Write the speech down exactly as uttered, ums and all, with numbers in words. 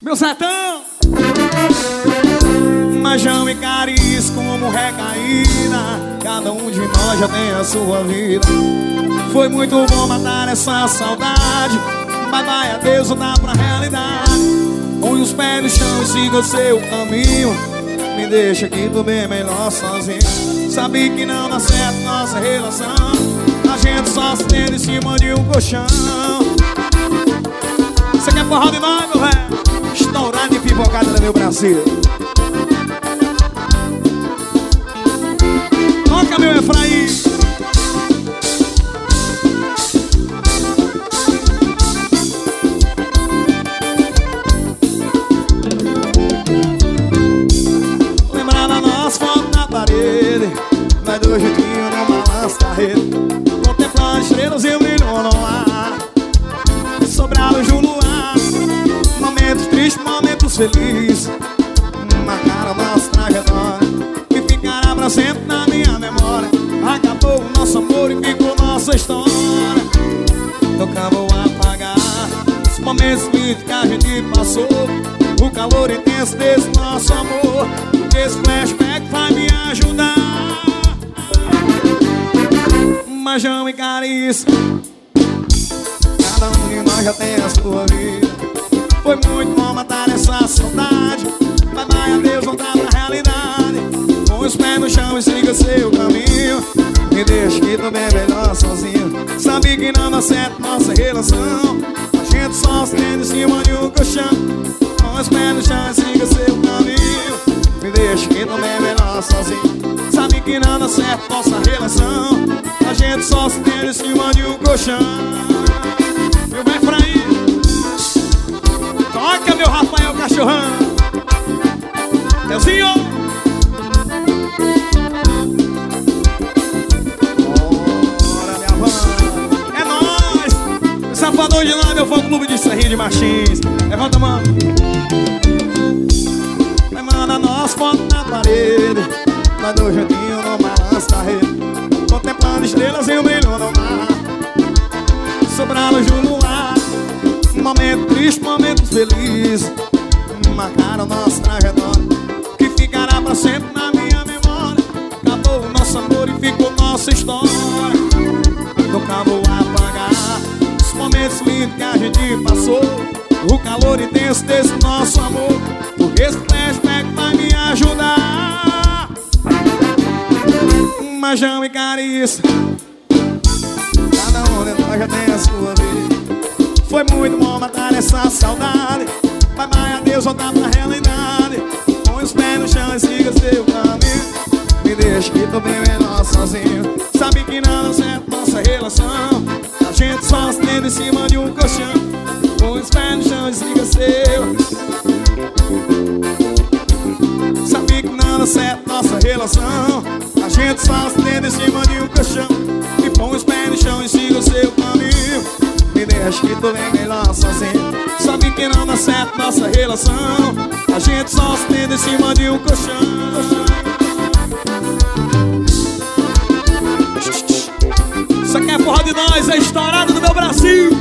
Meu sertão, Majão e Caris como recaída. Cada um de nós já tem a sua vida. Foi muito bom matar essa saudade. Mas vai, adeus, voltar pra realidade. Põe os pés no chão e siga o seu caminho. Me deixa aqui, tô bem melhor sozinho. Sabia que não dá certo nossa relação. A gente só se tende em cima de um colchão. Você quer forró de nós, meu velho? Estourado e pipocada no meu Brasil. Toca, meu Efraim. Lembrar da nossa foto na parede, nós do jeitinho no balanço da rede, contemplando estrelas e o brilho no ar, sobre a luz do luar. Momentos tristes, momentos felizes marcaram nossa trajetória e ficará pra sempre na minha memória. Acabou o nosso amor e ficou nossa história. Nunca vou apagar os momentos lindos que a gente passou, o calor intenso desse nosso amor, porque esse flashback vai me ajudar. Majão e Caris, cada um de nós já tem a sua vida. Foi muito bom matar essa saudade. Vai, vai, adeus, voltar pra realidade. Põe os pés no chão e siga seu caminho. Me deixa que tô bem melhor sozinho. Sabe que não dá certo nossa relação. A gente só se tende em cima de um colchão. Põe os pés no chão e siga seu caminho. Me deixa que tô bem melhor sozinho. Sabe que não dá certo nossa relação. A gente só se tende em cima de um colchão. Meu bem Efraim, toca, meu Rafael Cachorrão. Teuzinho. Bora, minha van. É nóis. Safador de nós, meu fã clube de Serrinha de Martins. Levanta a mão. Vai, manda nossa foto na parede, nós do jeitinho no balanço da rede, contemplando estrelas e o brilho no mar, sobre a luz do luar. Momento triste, momentos felizes marcaram nossa trajetória, que ficará pra sempre na minha memória. Acabou o nosso amor e ficou nossa história. Nunca vou apagar os momentos lindos que a gente passou, o calor intenso desse nosso amor, porque esse flashback vai me ajudar. Majão e Caris, cada um de nós já tem a sua vida. Foi muito bom matar essa saudade. Vai, vai, adeus, voltar pra realidade. Põe os pés no chão e siga seu caminho. Me deixa que tô bem melhor sozinho. Sabe que não dá certo nossa relação. A gente só se tende em cima de um colchão. Põe os pés no chão e siga seu. Sabe que não dá certo nossa relação. A gente só se tende em cima de um colchão. E põe os pés no chão e siga o seu caminho. Me deixa que tô bem melhor sozinho. Sabe que não dá certo nossa relação. A gente só se tende em cima de um colchão. Isso aqui é forró de nós, é estourado do meu Brasil.